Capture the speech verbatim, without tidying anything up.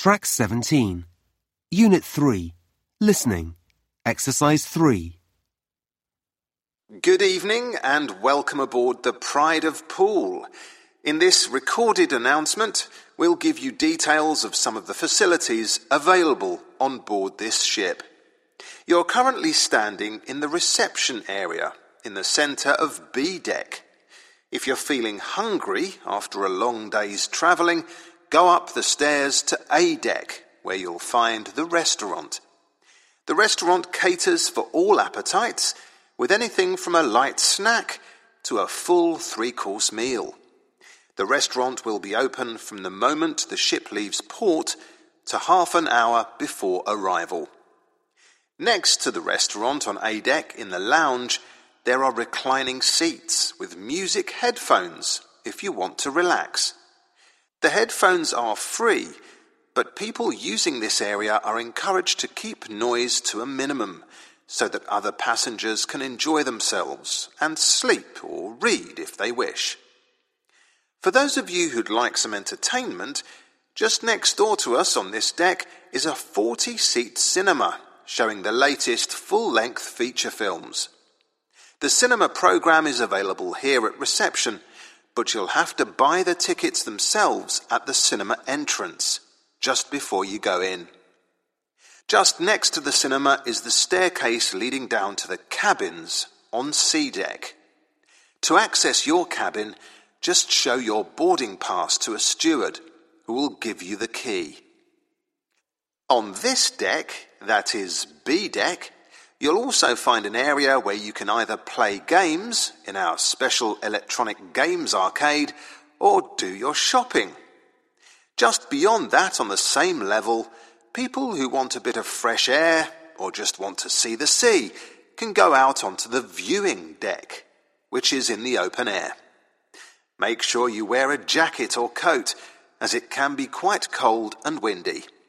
Track seventeen. Unit three. Listening. Exercise three. Good evening and welcome aboard the Pride of Poole. In this recorded announcement, we'll give you details of some of the facilities available on board this ship. You're currently standing in the reception area in the centre of B deck. If you're feeling hungry after a long day's travelling, go up the stairs to A deck, where you'll find the restaurant. The restaurant caters for all appetites, with anything from a light snack to a full three-course meal. The restaurant will be open from the moment the ship leaves port to half an hour before arrival. Next to the restaurant on A deck in the lounge, there are reclining seats with music headphones if you want to relax. The headphones are free, but people using this area are encouraged to keep noise to a minimum so that other passengers can enjoy themselves and sleep or read if they wish. For those of you who'd like some entertainment, just next door to us on this deck is a forty-seat cinema showing the latest full-length feature films. The cinema programme is available here at reception, but you'll have to buy the tickets themselves at the cinema entrance, just before you go in. Just next to the cinema is the staircase leading down to the cabins on C deck. To access your cabin, just show your boarding pass to a steward, who will give you the key. On this deck, that is B deck, you'll also find an area where you can either play games in our special electronic games arcade or do your shopping. Just beyond that, on the same level, people who want a bit of fresh air or just want to see the sea can go out onto the viewing deck, which is in the open air. Make sure you wear a jacket or coat, as it can be quite cold and windy.